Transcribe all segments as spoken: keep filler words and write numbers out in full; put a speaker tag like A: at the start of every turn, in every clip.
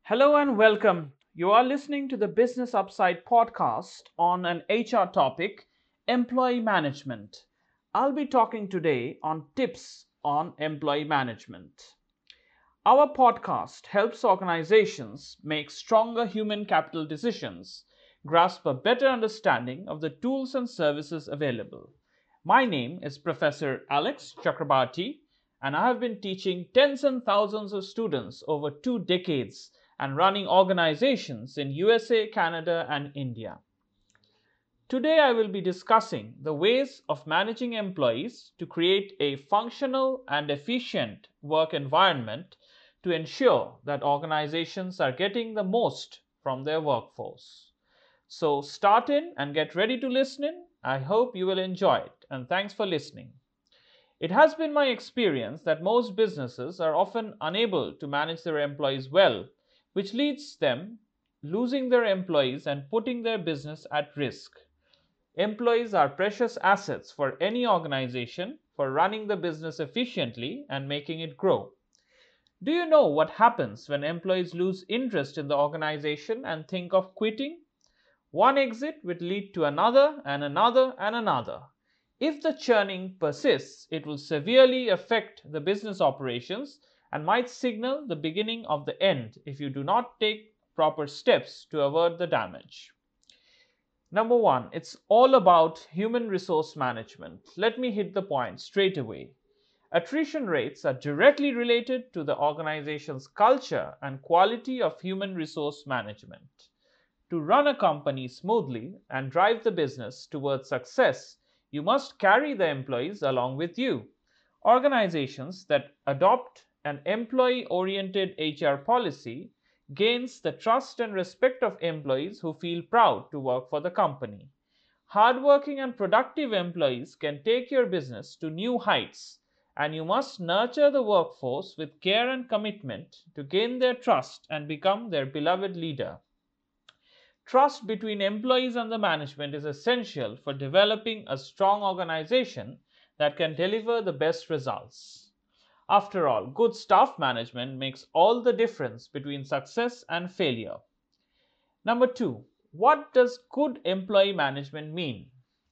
A: Hello and welcome. You are listening to the Business Upside podcast on an H R topic, employee management. I'll be talking today on tips on employee management. Our podcast helps organizations make stronger human capital decisions, grasp a better understanding of the tools and services available. My name is Professor Alex Chakrabarti, and I have been teaching tens and thousands of students over two decades and running organizations in U S A, Canada, and India. Today, I will be discussing the ways of managing employees to create a functional and efficient work environment to ensure that organizations are getting the most from their workforce. So, start in and get ready to listen in. I hope you will enjoy it, and thanks for listening. It has been my experience that most businesses are often unable to manage their employees well, which leads them losing their employees and putting their business at risk. Employees are precious assets for any organization for running the business efficiently and making it grow. Do you know what happens when employees lose interest in the organization and think of quitting? One exit will lead to another and another and another. If the churning persists, it will severely affect the business operations and might signal the beginning of the end if you do not take proper steps to avert the damage. Number one, it's all about human resource management. Let me hit the point straight away. Attrition rates are directly related to the organization's culture and quality of human resource management. To run a company smoothly and drive the business towards success, you must carry the employees along with you. Organizations that adopt an employee-oriented H R policy gains the trust and respect of employees who feel proud to work for the company. Hardworking and productive employees can take your business to new heights, and you must nurture the workforce with care and commitment to gain their trust and become their beloved leader. Trust between employees and the management is essential for developing a strong organization that can deliver the best results. After all, good staff management makes all the difference between success and failure. Number two, what does good employee management mean?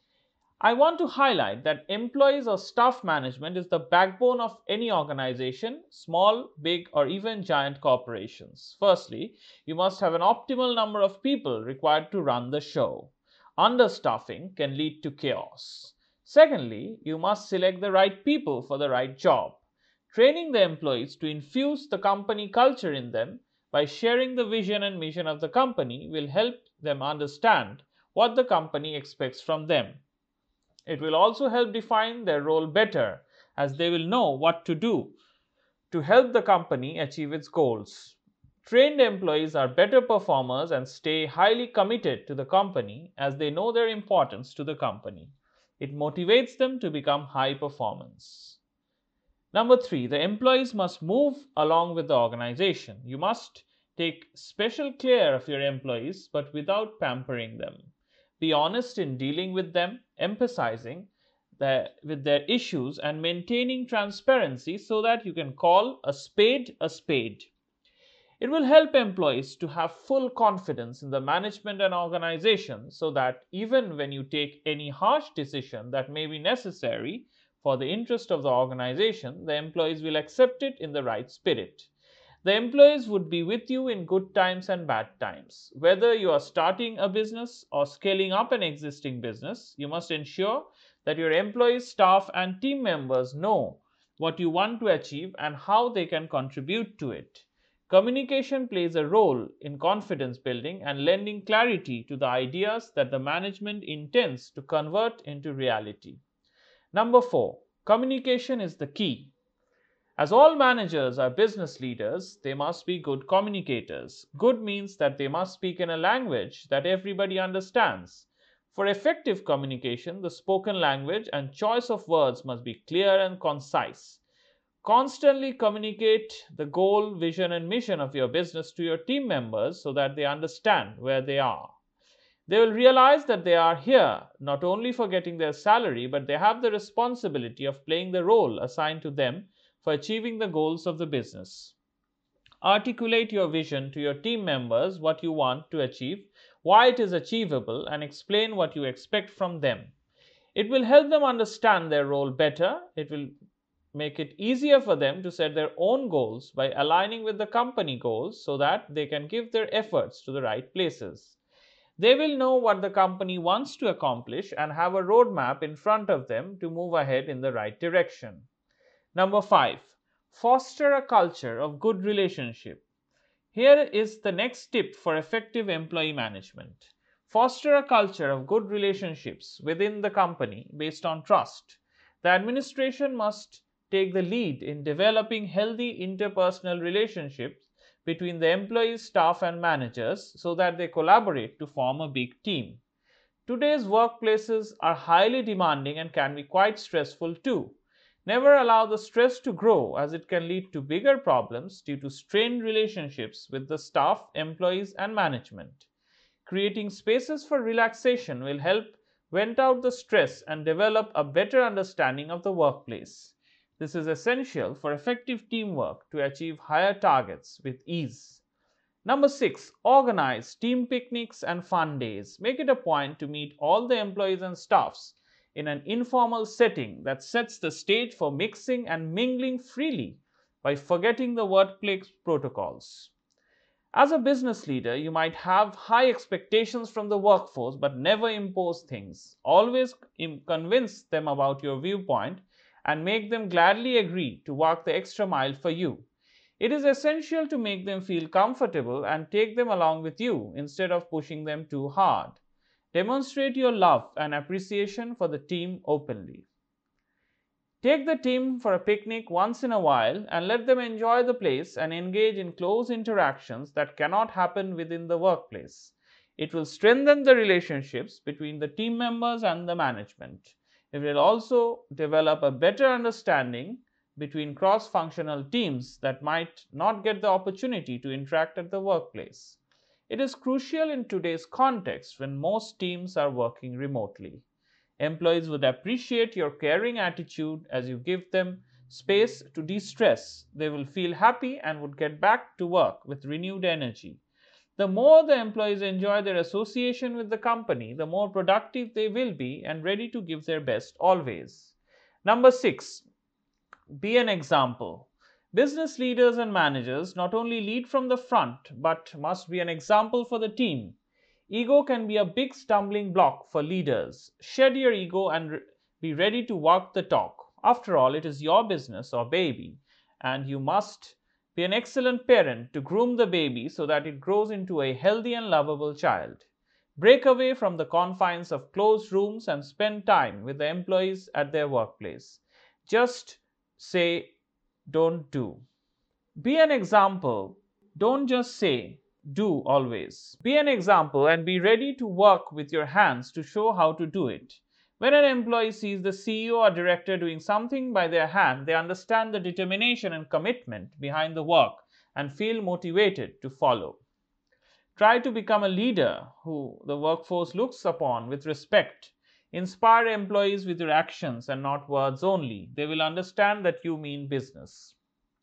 A: I want to highlight that employees or staff management is the backbone of any organization, small, big, or even giant corporations. Firstly, you must have an optimal number of people required to run the show. Understaffing can lead to chaos. Secondly, you must select the right people for the right job. Training the employees to infuse the company culture in them by sharing the vision and mission of the company will help them understand what the company expects from them. It will also help define their role better, as they will know what to do to help the company achieve its goals. Trained employees are better performers and stay highly committed to the company as they know their importance to the company. It motivates them to become high performance. Number three, the employees must move along with the organization. You must take special care of your employees, but without pampering them. Be honest in dealing with them, emphasizing the, with their issues and maintaining transparency so that you can call a spade a spade. It will help employees to have full confidence in the management and organization so that even when you take any harsh decision that may be necessary for the interest of the organization, the employees will accept it in the right spirit. The employees would be with you in good times and bad times. Whether you are starting a business or scaling up an existing business, you must ensure that your employees, staff, and team members know what you want to achieve and how they can contribute to it. Communication plays a role in confidence building and lending clarity to the ideas that the management intends to convert into reality. Number four, communication is the key. As all managers are business leaders, they must be good communicators. Good means that they must speak in a language that everybody understands. For effective communication, the spoken language and choice of words must be clear and concise. Constantly communicate the goal, vision, and mission of your business to your team members so that they understand where they are. They will realize that they are here not only for getting their salary, but they have the responsibility of playing the role assigned to them for achieving the goals of the business. Articulate your vision to your team members, what you want to achieve, why it is achievable, and explain what you expect from them. It will help them understand their role better. It will make it easier for them to set their own goals by aligning with the company goals so that they can give their efforts to the right places. They will know what the company wants to accomplish and have a roadmap in front of them to move ahead in the right direction. Number five, foster a culture of good relationship. Here is the next tip for effective employee management. Foster a culture of good relationships within the company based on trust. The administration must take the lead in developing healthy interpersonal relationships between the employees, staff, and managers so that they collaborate to form a big team. Today's workplaces are highly demanding and can be quite stressful too. Never allow the stress to grow, as it can lead to bigger problems due to strained relationships with the staff, employees, and management. Creating spaces for relaxation will help vent out the stress and develop a better understanding of the workplace. This is essential for effective teamwork to achieve higher targets with ease. Number six, organize team picnics and fun days. Make it a point to meet all the employees and staffs in an informal setting that sets the stage for mixing and mingling freely by forgetting the workplace protocols. As a business leader, you might have high expectations from the workforce but never impose things. Always convince them about your viewpoint and make them gladly agree to walk the extra mile for you. It is essential to make them feel comfortable and take them along with you instead of pushing them too hard. Demonstrate your love and appreciation for the team openly. Take the team for a picnic once in a while and let them enjoy the place and engage in close interactions that cannot happen within the workplace. It will strengthen the relationships between the team members and the management. It will also develop a better understanding between cross-functional teams that might not get the opportunity to interact at the workplace. It is crucial in today's context when most teams are working remotely. Employees would appreciate your caring attitude as you give them space to de-stress. They will feel happy and would get back to work with renewed energy. The more the employees enjoy their association with the company, the more productive they will be and ready to give their best always. Number six, be an example. Business leaders and managers not only lead from the front but must be an example for the team. Ego can be a big stumbling block for leaders. Shed your ego and re- be ready to walk the talk. After all, it is your business or baby, and you must be an excellent parent to groom the baby so that it grows into a healthy and lovable child. Break away from the confines of closed rooms and spend time with the employees at their workplace. Just say, don't do. Be an example. Don't just say, do always. Be an example and be ready to work with your hands to show how to do it. When an employee sees the C E O or director doing something by their hand, they understand the determination and commitment behind the work and feel motivated to follow. Try to become a leader who the workforce looks upon with respect. Inspire employees with your actions and not words only. They will understand that you mean business.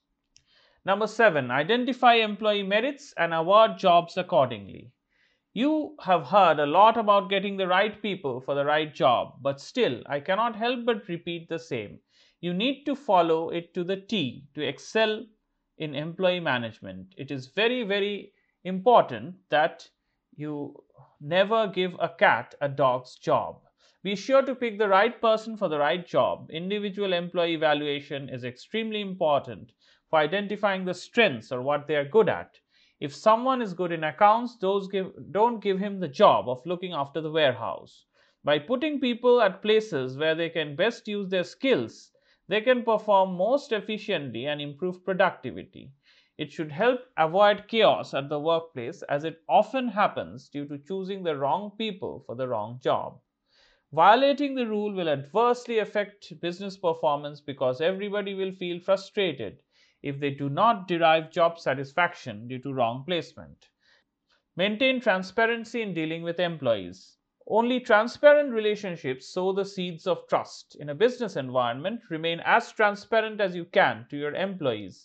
A: Number seven, identify employee merits and award jobs accordingly. You have heard a lot about getting the right people for the right job, but still, I cannot help but repeat the same. You need to follow it to the T to excel in employee management. It is very, very important that you never give a cat a dog's job. Be sure to pick the right person for the right job. Individual employee evaluation is extremely important for identifying the strengths or what they are good at. If someone is good in accounts, those give, don't give him the job of looking after the warehouse. By putting people at places where they can best use their skills, they can perform most efficiently and improve productivity. It should help avoid chaos at the workplace, as it often happens due to choosing the wrong people for the wrong job. Violating the rule will adversely affect business performance because everybody will feel frustrated if they do not derive job satisfaction due to wrong placement. Maintain transparency in dealing with employees. Only transparent relationships sow the seeds of trust. In a business environment, remain as transparent as you can to your employees.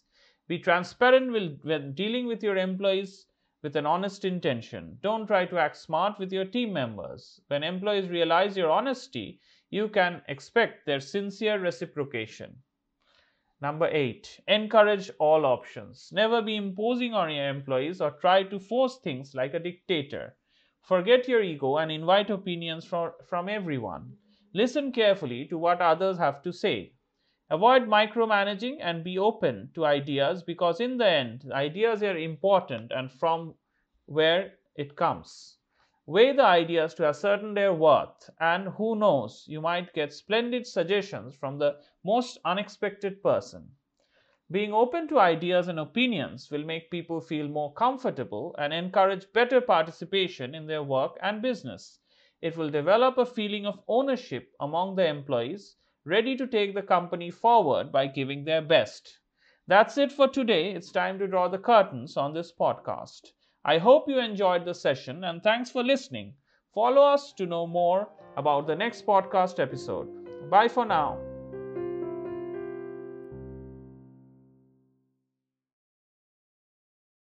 A: Be transparent when dealing with your employees with an honest intention. Don't try to act smart with your team members. When employees realize your honesty, you can expect their sincere reciprocation. Number eight, encourage all options. Never be imposing on your employees or try to force things like a dictator. Forget your ego and invite opinions from, from everyone. Listen carefully to what others have to say. Avoid micromanaging and be open to ideas, because in the end, ideas are important and from where it comes. Weigh the ideas to ascertain their worth, and who knows, you might get splendid suggestions from the most unexpected person. Being open to ideas and opinions will make people feel more comfortable and encourage better participation in their work and business. It will develop a feeling of ownership among the employees, ready to take the company forward by giving their best. That's it for today. It's time to draw the curtains on this podcast. I hope you enjoyed the session and thanks for listening. Follow us to know more about the next podcast episode. Bye for now.